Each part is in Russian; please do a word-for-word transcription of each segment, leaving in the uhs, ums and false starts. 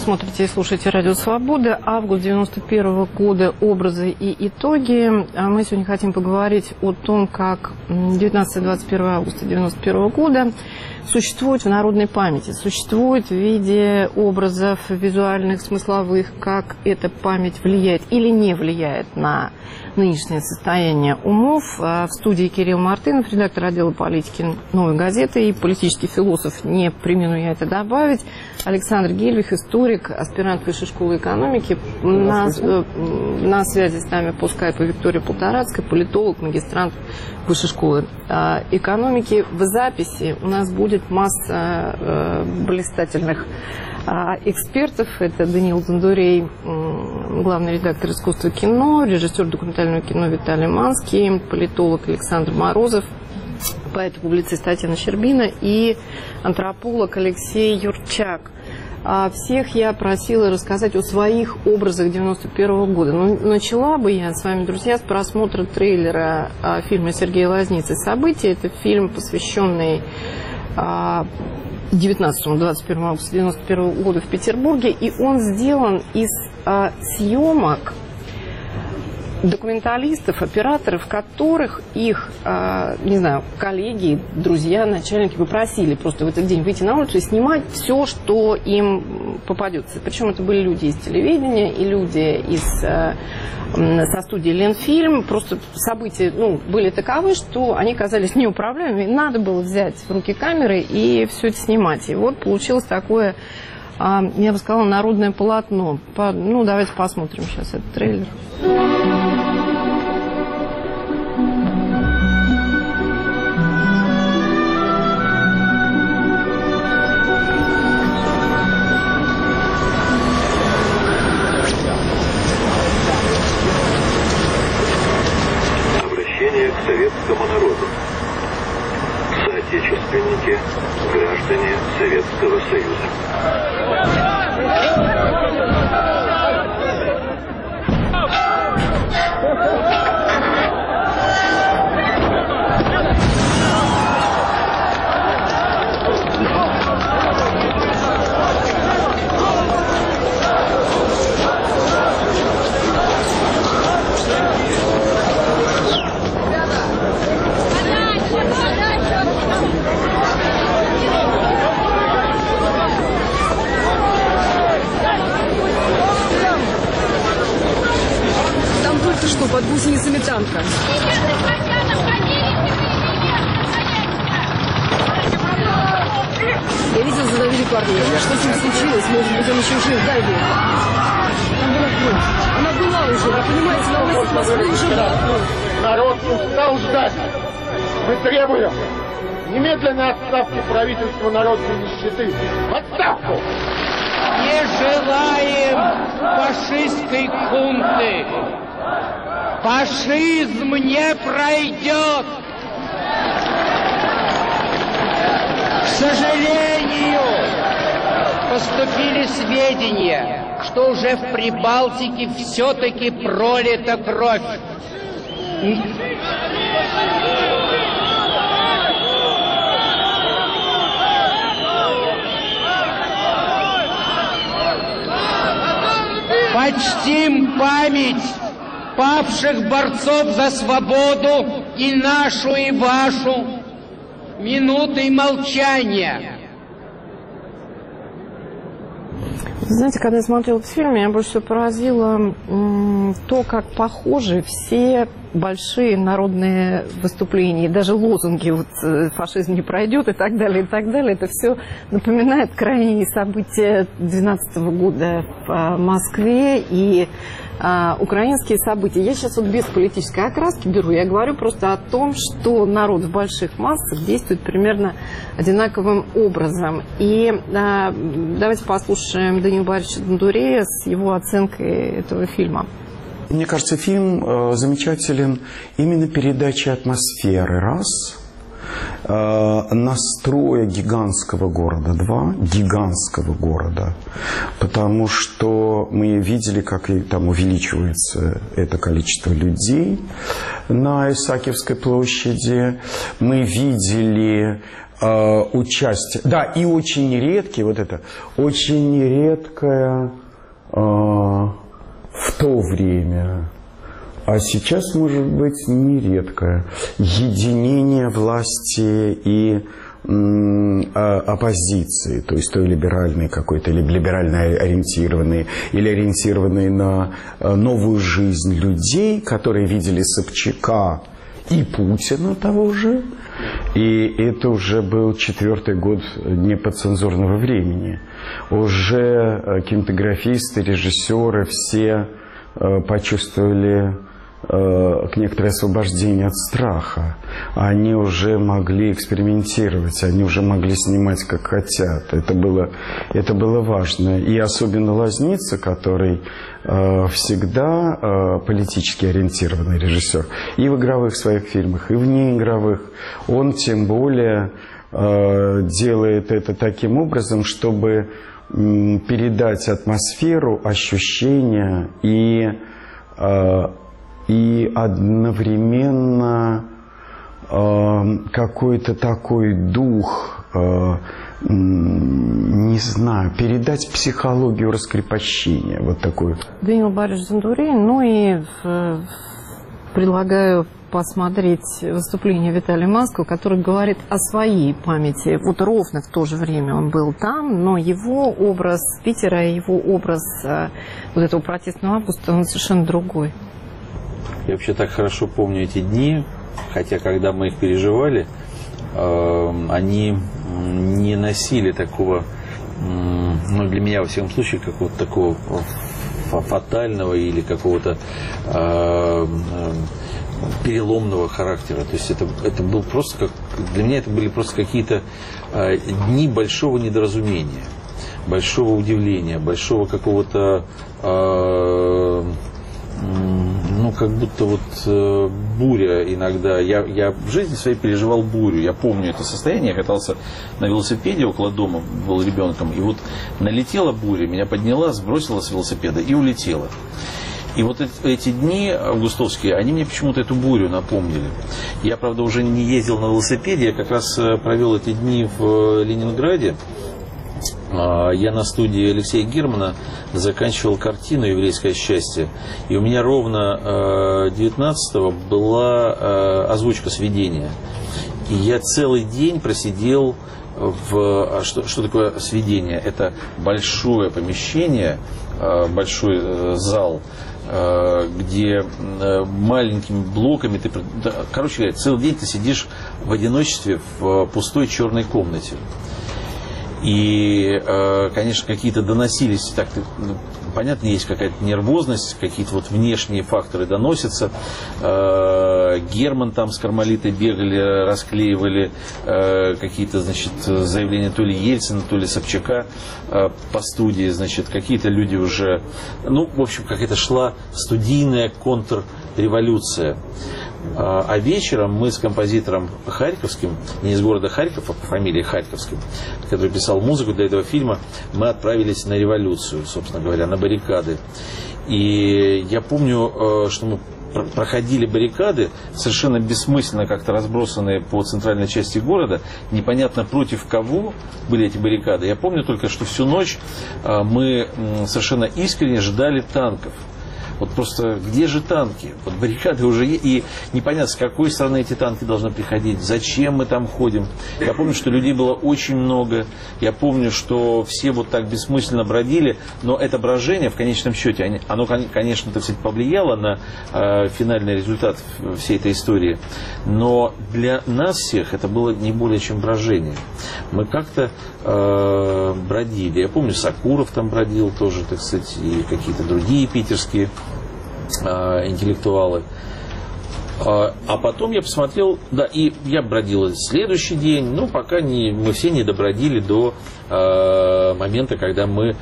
смотрите и слушаете Радио Свобода. Август девяносто первого года. Образы и итоги. Мы сегодня хотим поговорить о том, как девятнадцатого-двадцать первого августа девяносто первого года существует в народной памяти, существует в виде образов визуальных, смысловых, как эта память влияет или не влияет на нынешнее состояние умов. В студии Кирилл Мартынов, редактор отдела политики «Новой газеты» и политический философ, не премину я это добавить, Александр Гельвих, историк, аспирант Высшей школы экономики. На, на связи с нами по скайпу Виктория Полторацкая, политолог, магистрант Высшей школы экономики. В записи у нас будет масса э, блистательных э, экспертов. Это Даниил Зандурей, э, главный редактор «Искусства кино», режиссер документального кино Виталий Манский, политолог Александр Морозов, поэт-публицист Татьяна Щербина и антрополог Алексей Юрчак. А всех я просила рассказать о своих образах девяносто первого года. Но начала бы я с вами, друзья, с просмотра трейлера а, фильма Сергея Лазницы «События». Это фильм, посвященный а, девятнадцатому-двадцать первому августа девяносто первого года в Петербурге. И он сделан из а, съемок документалистов, операторов, которых их, э, не знаю, коллеги, друзья, начальники попросили просто в этот день выйти на улицу и снимать все, что им попадется. Причем это были люди из телевидения и люди из, э, со студии Ленфильм. Просто события ну, были таковы, что они казались неуправляемыми. Надо было взять в руки камеры и все это снимать. И вот получилось такое, э, я бы сказала, народное полотно. По, ну, давайте посмотрим сейчас этот трейлер. Обращение к советскому народу. Соотечественники, граждане Советского Союза. Что, под гусеницами танка? Я видел, задавили парня. Что с ним случилось? Может быть, он еще жив? Дай мне. Там была кровь. Она была уже, вы понимаете, на улице Москвы уже была. Народ устал ждать. Мы требуем немедленной отставки правительства народной нищеты. Отставку! Не желаем фашистской хунты. Фашизм не пройдет. К сожалению, поступили сведения, что уже в Прибалтике все-таки пролита кровь. Почтим память павших борцов за свободу и нашу, и вашу минутой молчания. Знаете, когда я смотрела этот фильм, меня больше всего поразило то, как похожи все большие народные выступления, даже лозунги вот, «фашизм не пройдет» и так далее, и так далее. Это все напоминает крайние события двенадцатого года в Москве и а, украинские события. Я сейчас вот без политической окраски беру, я говорю просто о том, что народ в больших массах действует примерно одинаковым образом. И а, давайте послушаем Даниила Борисовича Зандурея с его оценкой этого фильма. Мне кажется, фильм э, замечателен именно передачей атмосферы, раз. настроя гигантского города два, гигантского города, потому что мы видели, как и там увеличивается это количество людей на Исаакиевской площади, мы видели э, участие, да, и очень редкий, вот это, очень редкое э, в то время, а сейчас, может быть, нередкое единение власти и м, оппозиции, то есть той либеральной какой-то, или либерально ориентированной, или ориентированной на новую жизнь людей, которые видели Собчака и Путина того же. И это уже был четвертый год неподцензурного времени. Уже кинематографисты, режиссеры все почувствовали некоторое освобождение от страха. Они уже могли экспериментировать, они уже могли снимать как хотят. Это было, это было важно. И особенно Лозница, который э, всегда э, политически ориентированный режиссер, и в игровых своих фильмах, и в неигровых, он тем более э, делает это таким образом, чтобы э, передать атмосферу, ощущения и э, и одновременно э, какой-то такой дух, э, не знаю, передать психологию раскрепощения, вот такой. Даниил Борисович Зандурин, ну и в, предлагаю посмотреть выступление Виталия Маскова, который говорит о своей памяти. Вот ровно в то же время он был там, но его образ Питера, его образ вот этого протестного августа, он совершенно другой. Я вообще так хорошо помню эти дни, хотя когда мы их переживали, э, они не носили такого, э, ну для меня во всяком случае, какого-то такого фатального или какого-то э, переломного характера. То есть это, это был просто как, для меня это были просто какие-то э, дни большого недоразумения, большого удивления, большого какого-то э, ну, как будто вот э, буря иногда. Я, я в жизни своей переживал бурю. Я помню это состояние. Я катался на велосипеде около дома, был ребенком. И вот налетела буря, меня подняла, сбросила с велосипеда и улетела. И вот эти, эти дни августовские, они мне почему-то эту бурю напомнили. Я, правда, уже не ездил на велосипеде. Я как раз провел эти дни в Ленинграде. Я на студии Алексея Германа заканчивал картину «Еврейское счастье». И у меня ровно девятнадцатого была озвучка сведения. И я целый день просидел в... Что, что такое сведение? Это большое помещение, большой зал, где маленькими блоками ты... Короче говоря, целый день ты сидишь в одиночестве в пустой черной комнате. И, конечно, какие-то доносились, так, понятно, есть какая-то нервозность, какие-то вот внешние факторы доносятся. Герман там с Кармалитой бегали, расклеивали какие-то, значит, заявления то ли Ельцина, то ли Собчака по студии, значит, какие-то люди уже... Ну, в общем, какая-то шла студийная контрреволюция. А вечером мы с композитором Харьковским, не из города Харьков, а по фамилии Харьковским, который писал музыку для этого фильма, мы отправились на революцию, собственно говоря, на баррикады. И я помню, что мы проходили баррикады, совершенно бессмысленно как-то разбросанные по центральной части города, непонятно против кого были эти баррикады. Я помню только, что всю ночь мы совершенно искренне ждали танков. Вот просто где же танки? Вот баррикады уже есть, и непонятно, с какой стороны эти танки должны приходить, зачем мы там ходим. Я помню, что людей было очень много, я помню, что все вот так бессмысленно бродили, но это брожение в конечном счете, оно, конечно, так сказать, повлияло на э, финальный результат всей этой истории, но для нас всех это было не более чем брожение. Мы как-то э, бродили. Я помню, Сакуров там бродил тоже, так сказать, и какие-то другие питерские интеллектуалы. А потом я посмотрел, да, и я бродил следующий день, ну, пока не, мы все не добродили до э, момента, когда мы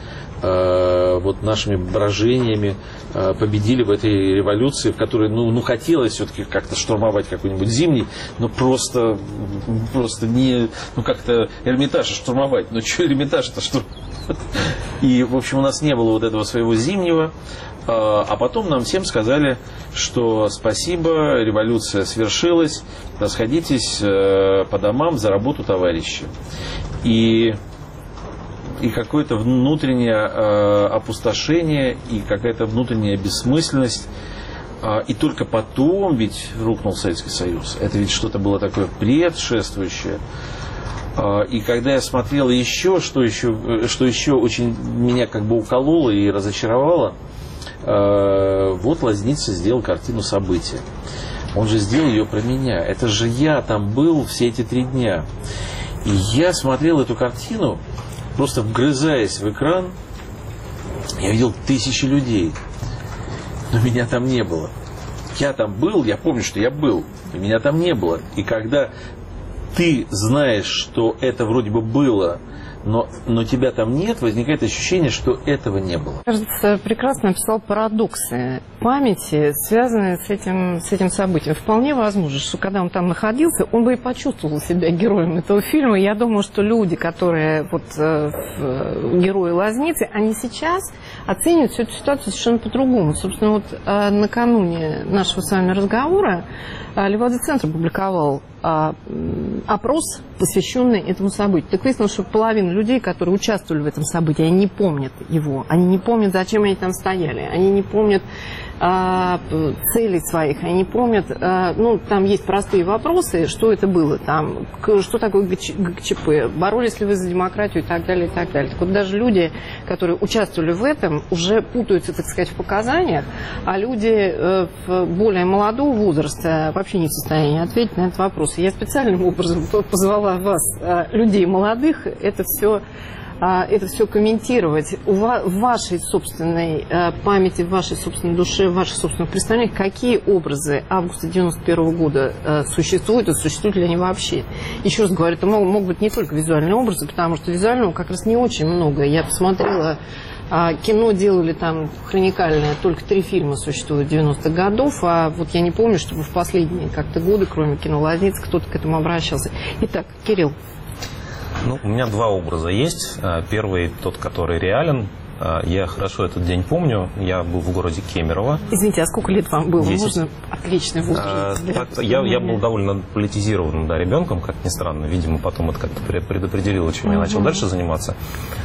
э, вот нашими брожениями э, победили в этой революции, в которой, ну, ну хотелось все-таки как-то штурмовать какой-нибудь Зимний, но просто, просто не, ну, как-то Эрмитаж штурмовать, ну, что Эрмитаж-то штурмовать? И, в общем, у нас не было вот этого своего Зимнего. А потом нам всем сказали, что спасибо, революция свершилась, расходитесь по домам за работу, товарищи. И, и какое-то внутреннее опустошение, и какая-то внутренняя бессмысленность. И только потом ведь рухнул Советский Союз. Это ведь что-то было такое предшествующее. И когда я смотрел еще, что еще, что еще очень меня как бы укололо и разочаровало, вот Лозницын сделал картину «События». Он же сделал ее про меня. Это же я там был все эти три дня. И я смотрел эту картину, просто вгрызаясь в экран, я видел тысячи людей. Но меня там не было. Я там был, я помню, что я был, и меня там не было. И когда ты знаешь, что это вроде бы было, но, но тебя там нет, возникает ощущение, что этого не было. Кажется, прекрасно описал парадоксы памяти, связанные с этим, с этим событием. Вполне возможно, что когда он там находился, он бы и почувствовал себя героем этого фильма. Я думаю, что люди, которые вот, э, герои Лозницы, они сейчас оценивают всю эту ситуацию совершенно по-другому. Собственно, вот э, накануне нашего с вами разговора э, Левада-центр опубликовал э, опрос, посвященный этому событию. Так выяснилось, что половина людей, которые участвовали в этом событии, они не помнят его, они не помнят, зачем они там стояли, они не помнят э, целей своих, они не помнят, э, ну, там есть простые вопросы, что это было там, что такое ГКЧП, боролись ли вы за демократию и так далее, и так далее. Так вот, даже люди, которые участвовали в этом, уже путаются, так сказать, в показаниях, а люди э, в более молодого возраста вообще не в состоянии ответить на этот вопрос. Я специальным образом позвала вас, людей молодых, это все, это все комментировать. В вашей собственной памяти, в вашей собственной душе, в ваших собственных представлениях, какие образы августа девяносто первого года существуют, и существуют ли они вообще? Еще раз говорю, это могут, могут быть не только визуальные образы, потому что визуального как раз не очень много. Я посмотрела, кино делали там хроникальное, только три фильма существуют девяностых годов, а вот я не помню, чтобы в последние как-то годы, кроме кино Лозницы, кто-то к этому обращался. Итак, Кирилл. Ну, у меня два образа есть. Первый, тот, который реален. Я хорошо этот день помню. Я был в городе Кемерово. Извините, а сколько лет вам было? Можно отличный возраст? А, я, я был довольно политизированным, да, ребенком, как ни странно. Видимо, потом это как-то предопределило, чем я начал дальше заниматься.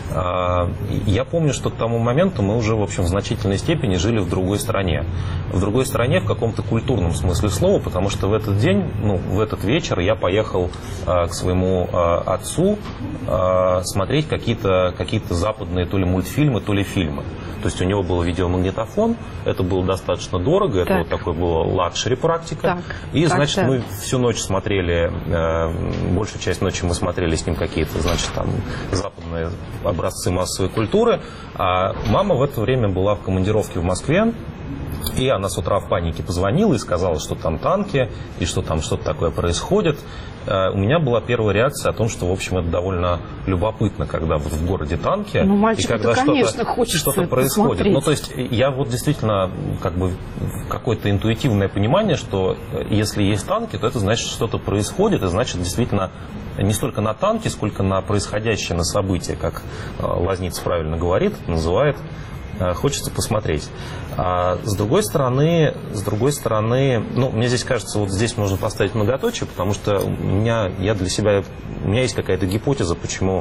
А, я помню, что к тому моменту мы уже, в общем, в значительной степени жили в другой стране. В другой стране в каком-то культурном смысле слова, потому что в этот день, ну, в этот вечер я поехал а, к своему а, отцу а, смотреть какие-то какие-то западные то ли мультфильмы, то ли фильмы. То есть у него был видеомагнитофон, это было достаточно дорого, так. Это вот такой была лакшери практика. Так. И, так, значит, так. мы всю ночь смотрели, э, большую часть ночи мы смотрели с ним какие-то, значит, там, западные образцы массовой культуры. А мама в это время была в командировке в Москве. И она с утра в панике позвонила и сказала, что там танки, и что там что-то такое происходит. У меня была первая реакция о том, что, в общем, это довольно любопытно, когда вот в городе танки, ну, мальчик, и когда что-то, что-то происходит. Посмотреть. Ну, то есть я вот действительно как бы какое-то интуитивное понимание, что если есть танки, то это значит, что что-то происходит, и значит, действительно, не столько на танки, сколько на происходящее, на события, как Лозница правильно говорит, называет. Хочется посмотреть. А с другой стороны, с другой стороны, ну, мне здесь кажется, вот здесь можно поставить многоточие, потому что у меня, я для себя, у меня есть какая-то гипотеза, почему,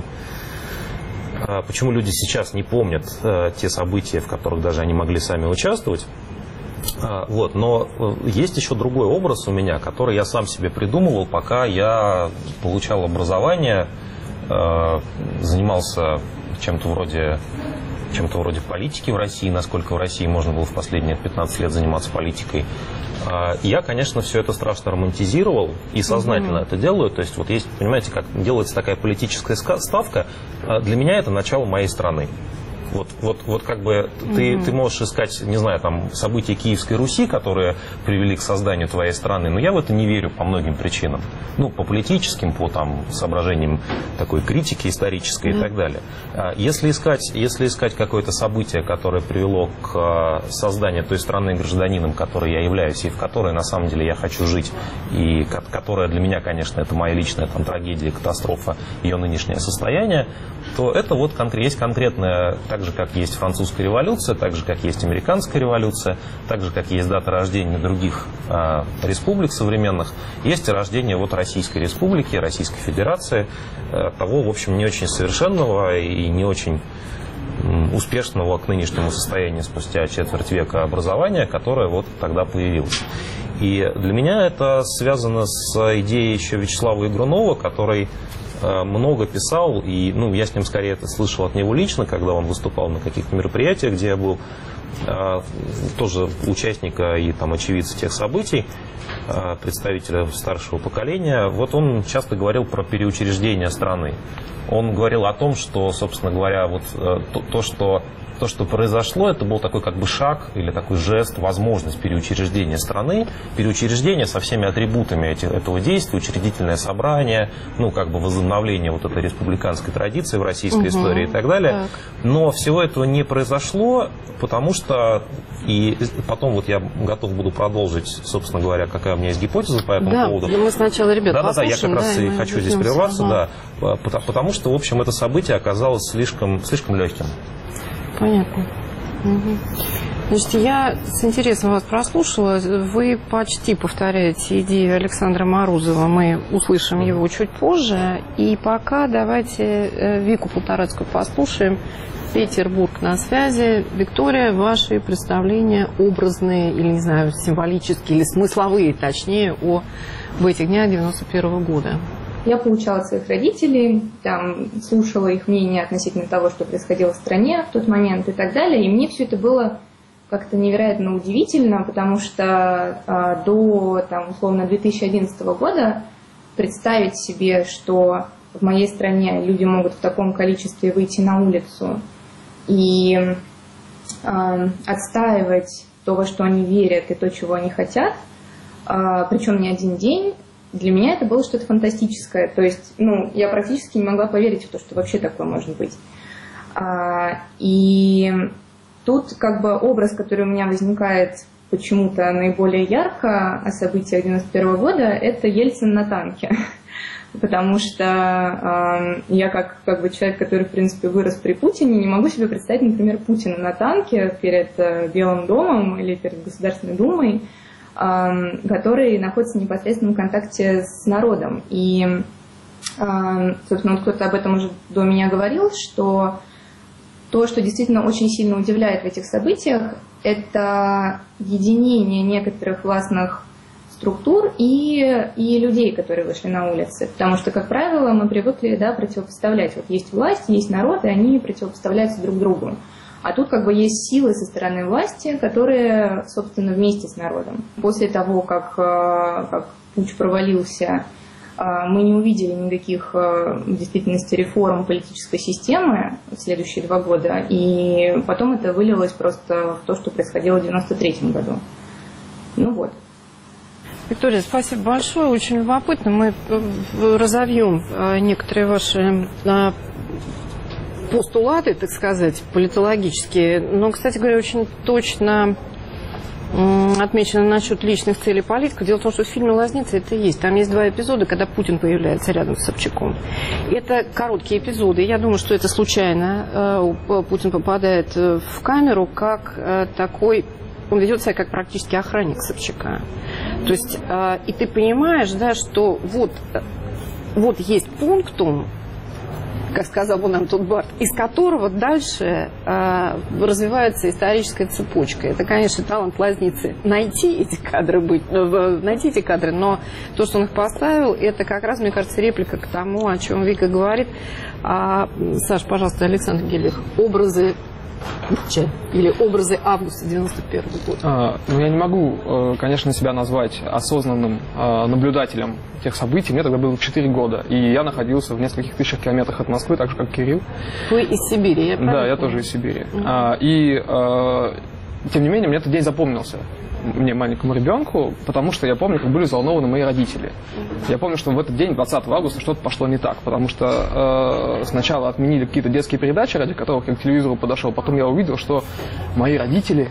почему люди сейчас не помнят те события, в которых даже они могли сами участвовать. Вот, но есть еще другой образ у меня, который я сам себе придумывал, пока я получал образование, занимался чем-то вроде... чем-то вроде политики в России, насколько в России можно было в последние пятнадцать лет заниматься политикой. Я, конечно, все это страшно романтизировал и сознательно mm-hmm. это делаю. То есть, вот есть, понимаете, как делается такая политическая ставка. Для меня это начало моей страны. Вот, вот, вот как бы ты, mm-hmm. ты можешь искать, не знаю, там, события Киевской Руси, которые привели к созданию твоей страны, но я в это не верю по многим причинам. Ну, по политическим, по там, соображениям такой критики исторической mm-hmm. и так далее. Если искать, если искать какое-то событие, которое привело к созданию той страны гражданином, которой я являюсь, и в которой на самом деле я хочу жить, и которая для меня, конечно, это моя личная там, трагедия, катастрофа, ее нынешнее состояние, то это вот конкрет, есть конкретная, так же, как есть французская революция, так же, как есть американская революция, так же, как есть дата рождения других э, республик современных, есть рождение вот Российской Республики, Российской Федерации, э, того, в общем, не очень совершенного и не очень успешного к нынешнему состоянию спустя четверть века образования, которое вот тогда появилось. И для меня это связано с идеей еще Вячеслава Игрунова, который много писал, и ну, я с ним скорее это слышал от него лично, когда он выступал на каких-то мероприятиях, где я был тоже участника и там, очевидца тех событий, представителя старшего поколения. Вот он часто говорил про переучреждение страны. Он говорил о том, что, собственно говоря, вот то, то что То, что произошло, это был такой как бы шаг или такой жест, возможность переучреждения страны, переучреждение со всеми атрибутами этих, этого действия, учредительное собрание, ну как бы возобновление вот этой республиканской традиции в российской угу. истории и так далее. Так. Но всего этого не произошло, потому что, и потом вот я готов буду продолжить, собственно говоря, какая у меня есть гипотеза по этому да, поводу. Да, мы сначала, ребят, да, да, да, я как раз да, и хочу здесь прерваться, ага. да, потому что, в общем, это событие оказалось слишком, слишком легким. Понятно. Угу. Значит, я с интересом вас прослушала. Вы почти повторяете идею Александра Морозова. Мы услышим его чуть позже. И пока давайте Вику Полторацкую послушаем. Петербург на связи. Виктория, ваши представления образные или, не знаю, символические или смысловые, точнее, о, об этих днях девяносто первого года. Я получала от своих родителей, там, слушала их мнение относительно того, что происходило в стране в тот момент и так далее. И мне все это было как-то невероятно удивительно, потому что а, до, там, условно, две тысячи одиннадцатого года представить себе, что в моей стране люди могут в таком количестве выйти на улицу и а, отстаивать то, во что они верят, и то, чего они хотят, а, причем не один день, для меня это было что-то фантастическое. То есть, ну, я практически не могла поверить в то, что вообще такое может быть. А, и тут как бы образ, который у меня возникает почему-то наиболее ярко о событиях девяносто первого года, это Ельцин на танке. Потому что э, я как, как бы человек, который, в принципе, вырос при Путине, не могу себе представить, например, Путина на танке перед э, Белым домом или перед Государственной Думой, который находится в непосредственном контакте с народом. И, собственно, вот кто-то об этом уже до меня говорил, что то, что действительно очень сильно удивляет в этих событиях, это единение некоторых властных структур и, и людей, которые вышли на улицы. Потому что, как правило, мы привыкли, да, противопоставлять. Вот есть власть, есть народ, и они противопоставляются друг другу. А тут как бы есть силы со стороны власти, которые, собственно, вместе с народом. После того, как, как путч провалился, мы не увидели никаких в действительности реформ политической системы в следующие два года. И потом это вылилось просто в то, что происходило в девяносто третьем году. Ну вот. Виктория, спасибо большое. Очень любопытно. Мы разовьем некоторые ваши постулаты, так сказать, политологические, но, кстати говоря, очень точно отмечено насчет личных целей политиков. Дело в том, что в фильме «Лазница» это и есть. Там есть два эпизода, когда Путин появляется рядом с Собчаком. Это короткие эпизоды. Я думаю, что это случайно. Путин попадает в камеру как такой... Он ведет себя как практически охранник Собчака. То есть, и ты понимаешь, да, что вот, вот есть пунктум, как сказал бы нам тут Барт, из которого дальше э, развивается историческая цепочка. Это, конечно, талант Лазницы найти эти кадры, быть, э, найти эти кадры, но то, что он их поставил, это как раз, мне кажется, реплика к тому, о чем Вика говорит. А, Саш, пожалуйста, Александр Гелих, образы или образы августа девяносто первого года? А, ну, я не могу, конечно, себя назвать осознанным наблюдателем тех событий. Мне тогда было четыре года, и я находился в нескольких тысячах километрах от Москвы, так же, как Кирилл. Вы из Сибири, я правильно Да, я помню? тоже из Сибири. Mm-hmm. А, и, а, тем не менее, мне этот день запомнился. Мне, маленькому ребенку, потому что я помню, как были взволнованы мои родители. Я помню, что в этот день, двадцатого августа, что-то пошло не так, потому что э, сначала отменили какие-то детские передачи, ради которых я к телевизору подошел, потом я увидел, что мои родители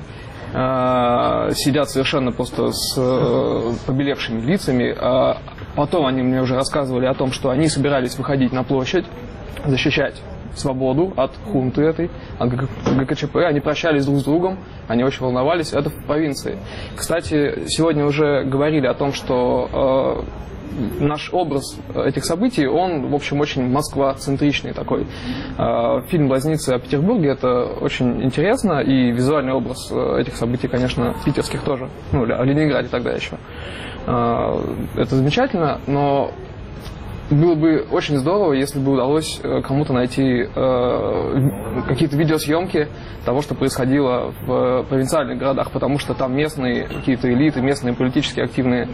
э, сидят совершенно просто с э, побелевшими лицами, а потом они мне уже рассказывали о том, что они собирались выходить на площадь, защищать свободу от хунты этой, от ГКЧП. Они прощались друг с другом, они очень волновались. Это в провинции. Кстати, сегодня уже говорили о том, что э, наш образ этих событий, он, в общем, очень Москва-центричный такой. Э, фильм «Близнецы о Петербурге» — это очень интересно, и визуальный образ этих событий, конечно, питерских тоже, ну, о Ленинграде тогда еще. Э, это замечательно, но было бы очень здорово, если бы удалось кому-то найти э, какие-то видеосъемки того, что происходило в провинциальных городах, потому что там местные какие-то элиты, местные политически активные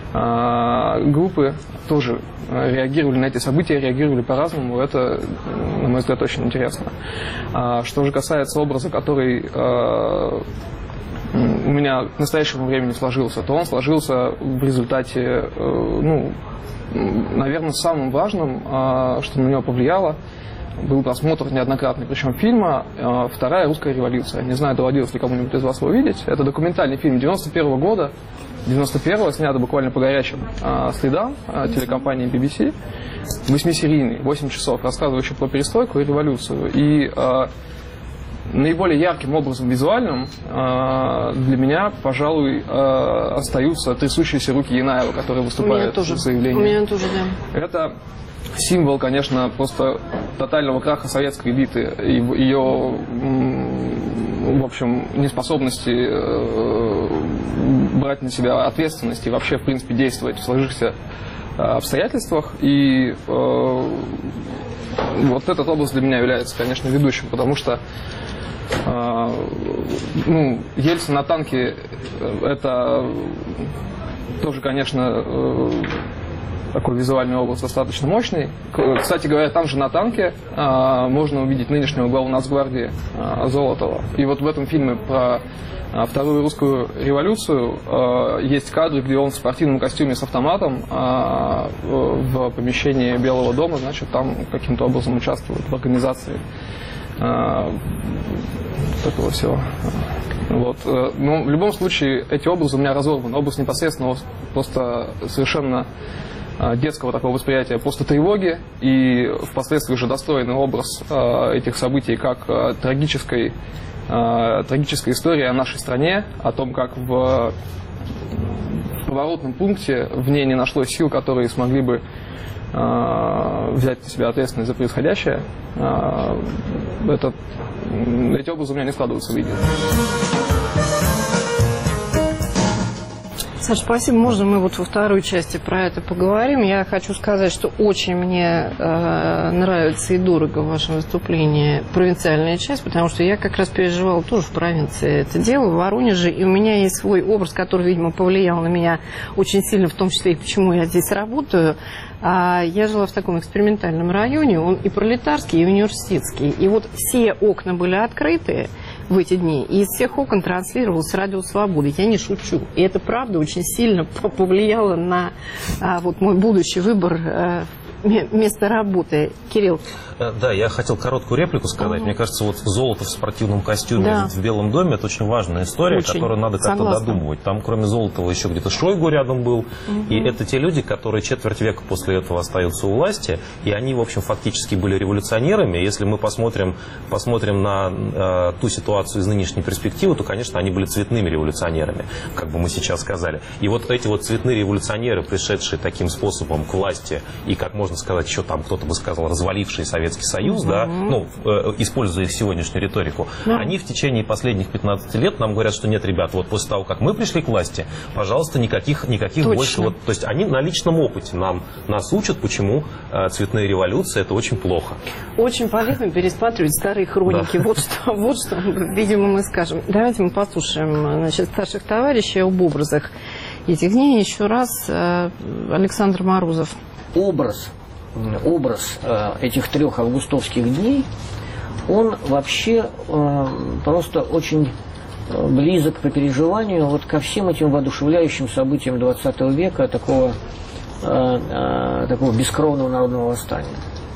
э, группы тоже реагировали на эти события, реагировали по-разному. Это, на мой взгляд, очень интересно. А что же касается образа, который э, у меня к настоящему времени сложился, то он сложился в результате, э, ну, наверное, самым важным, что на него повлияло, был просмотр неоднократный, причем фильма «Вторая русская революция». Не знаю, доводилось ли кому-нибудь из вас его видеть. Это документальный фильм девяносто первого года, девяносто первого, снято буквально по горячим следам телекомпании би би си, восьмисерийный, восемь часов, рассказывающий про перестройку и революцию. И наиболее ярким образом визуальным э, для меня, пожалуй, э, остаются трясущиеся руки Янаева, которые выступают с заявлением. У меня тоже, да. Это символ, конечно, просто тотального краха советской элиты и ее, в общем, неспособности э, брать на себя ответственность и вообще, в принципе, действовать в сложившихся э, обстоятельствах. И э, вот этот образ для меня является, конечно, ведущим, потому что ну, Ельцин на танке — это тоже, конечно, такой визуальный образ достаточно мощный. Кстати говоря, там же на танке можно увидеть нынешнего главу Нацгвардии Золотова. И вот в этом фильме про Вторую русскую революцию есть кадры, где он в спортивном костюме с автоматом в помещении Белого дома, значит, там каким-то образом участвует в организации такого всего. Вот. Но в любом случае эти образы у меня разорваны. Образ непосредственно просто совершенно детского такого восприятия просто тревоги, и впоследствии уже достроенный образ этих событий как трагической, трагической истории о нашей стране, о том, как в поворотном пункте в ней не нашлось сил, которые смогли бы взять на себя ответственность за происходящее. Это, эти образы у меня не складываются в видео. Саша, спасибо. Можно мы вот во второй части про это поговорим? Я хочу сказать, что очень мне э, нравится и дорого в вашем выступлении провинциальная часть, потому что я как раз переживала тоже в провинции это дело, в Воронеже, и у меня есть свой образ, который, видимо, повлиял на меня очень сильно, в том числе и почему я здесь работаю. А я жила в таком экспериментальном районе, он и пролетарский, и университетский. И вот все окна были открыты в эти дни, и из всех окон транслировалось радио «Свобода». Я не шучу. И это, правда, очень сильно повлияло на а, вот мой будущий выбор а, места работы. Кирилл. Да, я хотел короткую реплику сказать. Угу. Мне кажется, вот Золотов в спортивном костюме, да, в Белом доме — это очень важная история, очень. Которую надо как-то додумывать. Там, кроме Золотова, еще где-то Шойгу рядом был. Угу. И это те люди, которые четверть века после этого остаются у власти. И они, в общем, фактически были революционерами. Если мы посмотрим, посмотрим на э, ту ситуацию из нынешней перспективы, то, конечно, они были цветными революционерами, как бы мы сейчас сказали. И вот эти вот цветные революционеры, пришедшие таким способом к власти и как можно можно сказать, еще там кто-то бы сказал, разваливший Советский Союз, угу. да, ну, э, используя их сегодняшнюю риторику, да. они в течение последних пятнадцати лет нам говорят, что нет, ребят, вот после того, как мы пришли к власти, пожалуйста, никаких, никаких больше. Вот, то есть они на личном опыте нам, нас учат, почему э, цветные революции это очень плохо. Очень полезно пересматривать старые хроники. Да. Вот, что, вот что, видимо, мы скажем. Давайте мы послушаем, значит, старших товарищей об образах этих дней. Еще раз Александр Морозов. Образ, образ этих трех августовских дней, он вообще просто очень близок по переживанию вот ко всем этим воодушевляющим событиям двадцатого века, такого, такого бескровного народного восстания.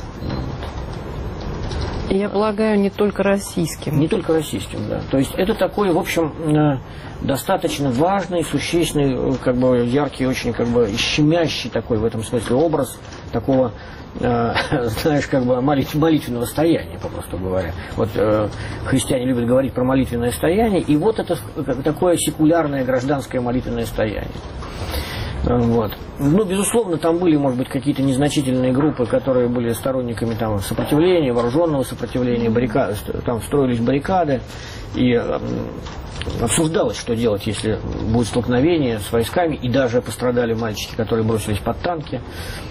Я полагаю, не только российским. Не только российским, да. То есть это такой, в общем, достаточно важный, существенный, как бы яркий, очень как бы щемящий такой в этом смысле образ такого, э, знаешь, как бы молитв, молитвенного стояния, попросту говоря. Вот э, христиане любят говорить про молитвенное стояние, и вот это такое секулярное гражданское молитвенное стояние. Вот. Ну, безусловно, там были, может быть, какие-то незначительные группы, которые были сторонниками там сопротивления, вооруженного сопротивления, баррикады, там строились баррикады, и э, обсуждалось, что делать, если будет столкновение с войсками, и даже пострадали мальчики, которые бросились под танки.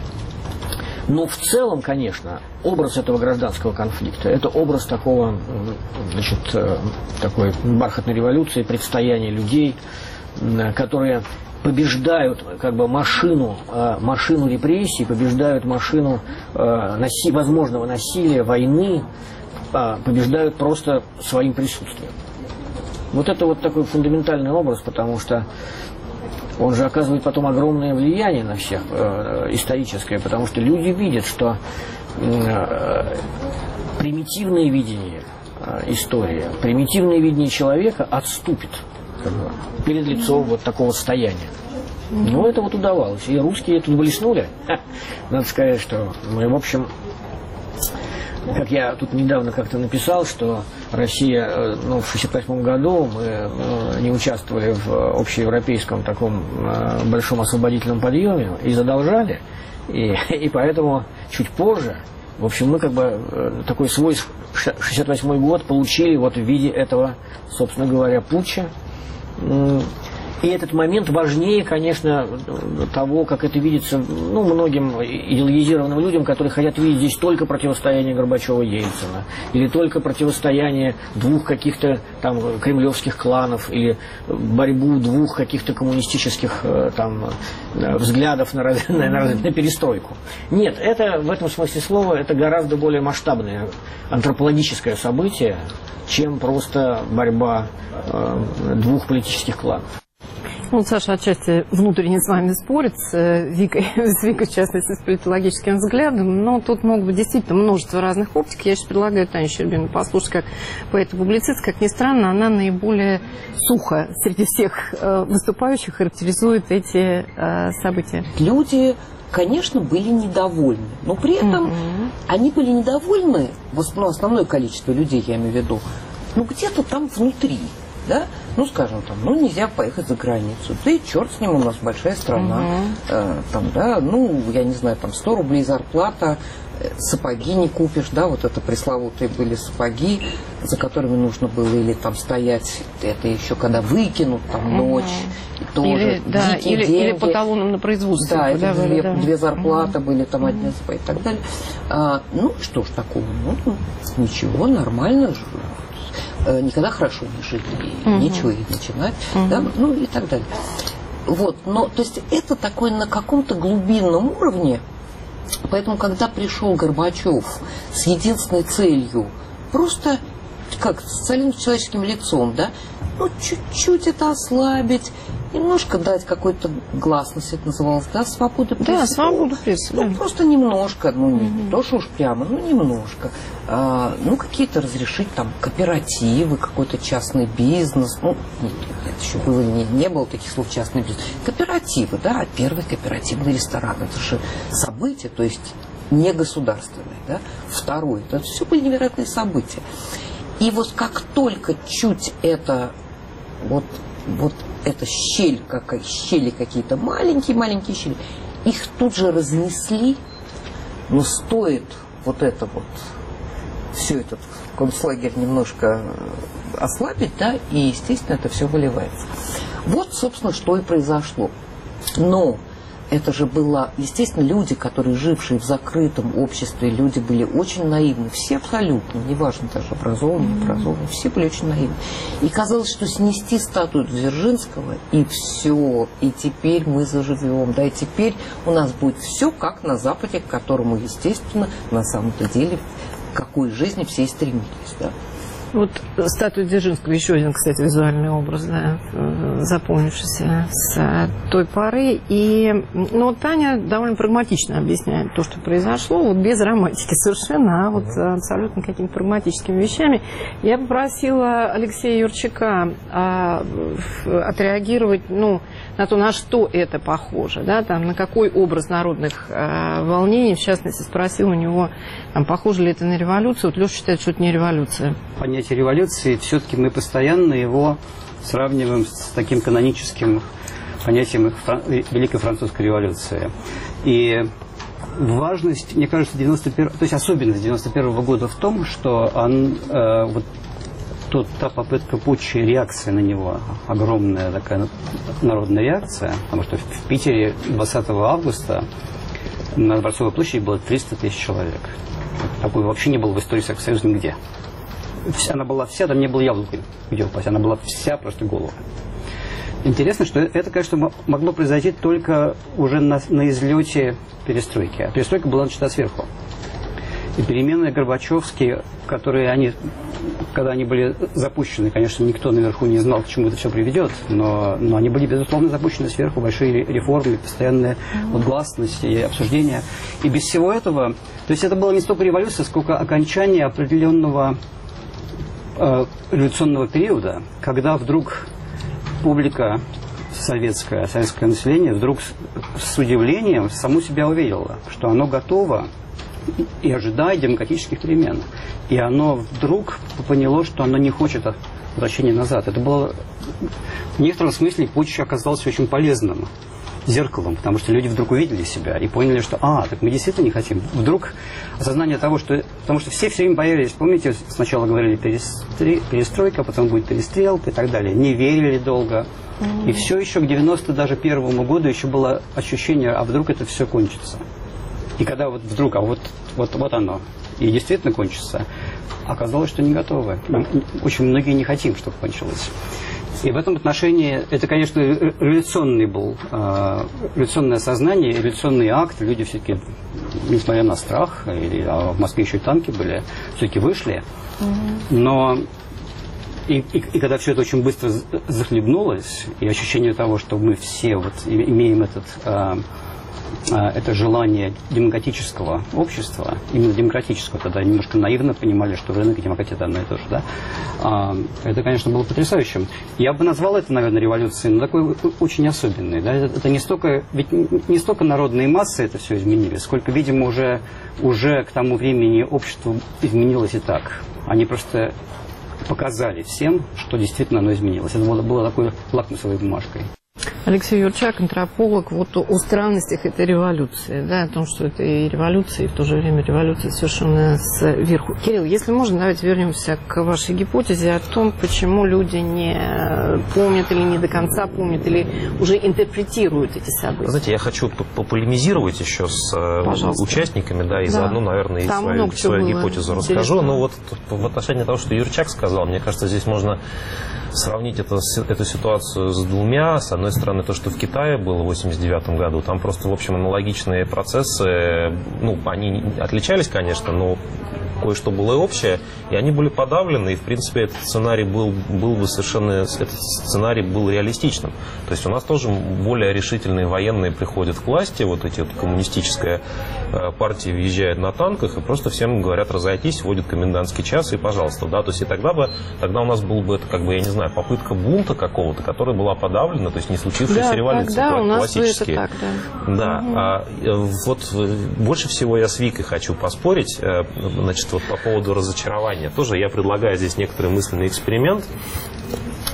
Но в целом, конечно, образ этого гражданского конфликта, это образ такого, значит, такой бархатной революции, предстояния людей, которые побеждают как бы машину, машину репрессий, побеждают машину наси- возможного насилия, войны, побеждают просто своим присутствием. Вот это вот такой фундаментальный образ, потому что он же оказывает потом огромное влияние на всех, э, историческое, потому что люди видят, что э, примитивное видение э, истории, примитивное видение человека отступит как бы, перед лицом вот такого состояния. Но это вот удавалось. И русские тут блеснули. Надо сказать, что мы, в общем, как я тут недавно как-то написал, что Россия, ну, в шестьдесят восьмом году мы ну, не участвовали в общеевропейском таком э, большом освободительном подъеме и задолжали, и, и поэтому чуть позже, в общем, мы как бы э, такой свой шестьдесят восьмой год получили вот в виде этого, собственно говоря, путча. И этот момент важнее, конечно, того, как это видится, ну, многим идеологизированным людям, которые хотят видеть здесь только противостояние Горбачева-Ельцина, или только противостояние двух каких-то там кремлевских кланов, или борьбу двух каких-то коммунистических там взглядов на, раз, на, на, на перестройку. Нет, это в этом смысле слова, это гораздо более масштабное антропологическое событие, чем просто борьба э, двух политических кланов. Ну, Саша отчасти внутренне с вами спорит, с Викой, с Викой, в частности, с политологическим взглядом, но тут могут быть действительно множество разных оптик. Я сейчас предлагаю Тане Щербиной послушать, как поэт-публицист, как ни странно, она наиболее сухо среди всех э, выступающих характеризует эти э, события. Люди, конечно, были недовольны, но при этом mm-hmm. они были недовольны, ну, основное количество людей, я имею в виду, ну, где-то там внутри. Да? Ну, скажем, там, ну, нельзя поехать за границу. Да и черт с ним, у нас большая страна. Uh-huh. э, там, да, ну, я не знаю, там сто рублей зарплата, э, сапоги не купишь, да, вот это пресловутые были сапоги, за которыми нужно было или там стоять, это еще когда выкинут, там, uh-huh. ночь, и тоже или, да, дикие или, деньги. или по талонам на производство. Да, это две, да. две зарплаты uh-huh. были, там, одни uh-huh. и так далее. А, ну, что ж такого, ну, ничего, нормально же. Никогда хорошо не жили, uh-huh. нечего их начинать, uh-huh. да, ну и так далее. Вот, но, то есть это такое на каком-то глубинном уровне, поэтому, когда пришел Горбачев с единственной целью, просто, как, с социальным человеческим лицом, да, ну, чуть-чуть это ослабить, немножко дать какой-то гласность, это называлось, да, свобода прессы. Да, свобода прессы. Ну, да. просто немножко, ну, не mm-hmm. то, что уж прямо, ну, немножко. А, ну, какие-то разрешить там кооперативы, какой-то частный бизнес. Ну, нет, это еще было, не, не было таких слов частный бизнес. Кооперативы, да, первый кооперативный ресторан, это же событие, то есть не государственное, да. Второй, это все были невероятные события. И вот как только чуть это, вот, вот эта щель, как, щели какие-то маленькие-маленькие щели, их тут же разнесли Но стоит вот это вот, все этот концлагерь немножко ослабить, да, и, естественно, это все выливается. Вот, собственно, что и произошло. Но это же было, естественно, люди, которые жившие в закрытом обществе, люди были очень наивны, все абсолютно, неважно даже образованные, не образованные, все были очень наивны. И казалось, что снести статую Дзержинского, и все, и теперь мы заживем, да, и теперь у нас будет все как на Западе, к которому, естественно, на самом-то деле, к какой жизни все и стремились, да. Вот статуя Дзержинского, еще один, кстати, визуальный образ, да, запомнившийся с той поры. И, ну, вот Таня довольно прагматично объясняет то, что произошло, вот без романтики совершенно, а вот абсолютно какими-то прагматическими вещами. Я попросила Алексея Юрчака а, отреагировать, ну, на то, на что это похоже, да, там, на какой образ народных а, волнений, в частности, спросила у него, там, похоже ли это на революцию. Вот Леша считает, что это не революция. Понятие революции, все-таки мы постоянно его сравниваем с таким каноническим понятием Великой Французской революции. И важность, мне кажется, девяносто первого, то есть особенность девяносто первого года в том, что он, э, вот тот, та попытка путча и реакция на него, огромная такая народная реакция, потому что в Питере двадцатого августа на Дворцовой площади было триста тысяч человек. Такой вообще не было в истории Советского Союза нигде. Она была вся, там не было яблока, где упасть, она была вся просто голова. Интересно, что это, конечно, могло произойти только уже на, на излете перестройки. А перестройка была начата сверху. И перемены Горбачевские, которые они, когда они были запущены, конечно, никто наверху не знал, к чему это все приведет, но, но они были, безусловно, запущены сверху, большие реформы, постоянная вот, гласность и обсуждение. И без всего этого, то есть это была не столько революция, сколько окончание определенного революционного периода, когда вдруг публика советская, советское население вдруг с удивлением саму себя увидело, что оно готово и ожидает демократических перемен. И оно вдруг поняло, что оно не хочет возвращения назад. Это было в некотором смысле путч оказался очень полезным зеркалом, потому что люди вдруг увидели себя и поняли, что а, так мы действительно не хотим. Вдруг осознание того, что... Потому что все все время боялись, помните, сначала говорили перестройка, потом будет перестрелка и так далее. Не верили долго. Mm-hmm. И все еще к девяносто даже первому году еще было ощущение, а вдруг это все кончится. И когда вот вдруг, а вот, вот, вот оно, и действительно кончится, оказалось, что не готовы. Очень многие не хотим, чтобы кончилось. И в этом отношении это, конечно, революционный был, э, революционное сознание, революционный акт. Люди все-таки, несмотря на страх, или, а в Москве еще и танки были, все-таки вышли. Но и, и, и когда все это очень быстро захлебнулось, и ощущение того, что мы все вот имеем этот... Э, это желание демократического общества, именно демократического, тогда немножко наивно понимали, что рынок и демократия это одно и то же, да? Это, конечно, было потрясающим. Я бы назвал это, наверное, революцией, но такой очень особенной, да? Это, это не столько, ведь не столько народные массы это все изменили, сколько, видимо, уже, уже к тому времени общество изменилось и так. Они просто показали всем, что действительно оно изменилось. Это было, было такой лакмусовой бумажкой. Алексей Юрчак, антрополог, вот о странностях этой революции, да, о том, что это и революция, и в то же время революция совершенно сверху. Кирилл, если можно, давайте вернемся к вашей гипотезе о том, почему люди не помнят или не до конца помнят, или уже интерпретируют эти события. Знаете, я хочу пополемизировать еще с Пожалуйста. участниками, да, и да. заодно, наверное, и Там свою, свою гипотезу расскажу. Но вот в отношении того, что Юрчак сказал, мне кажется, здесь можно сравнить это, эту ситуацию с двумя. С одной стороны, то, что в Китае было в восемьдесят девятом году, там просто, в общем, аналогичные процессы, ну, они отличались, конечно, но кое-что было общее, и они были подавлены, и, в принципе, этот сценарий был, был бы совершенно, этот сценарий был реалистичным. То есть у нас тоже более решительные военные приходят к власти, вот эти вот коммунистическая партия въезжает на танках, и просто всем говорят разойтись, вводят комендантский час, и пожалуйста, да, то есть и тогда бы, тогда у нас был бы, это, как бы, я не знаю, попытка бунта какого-то, которая была подавлена, то есть не случившаяся да, революция, у нас классические. Это так, да. Да, угу. а, вот больше всего я с Викой хочу поспорить, значит, вот по поводу разочарования. Тоже я предлагаю здесь некоторый мысленный эксперимент.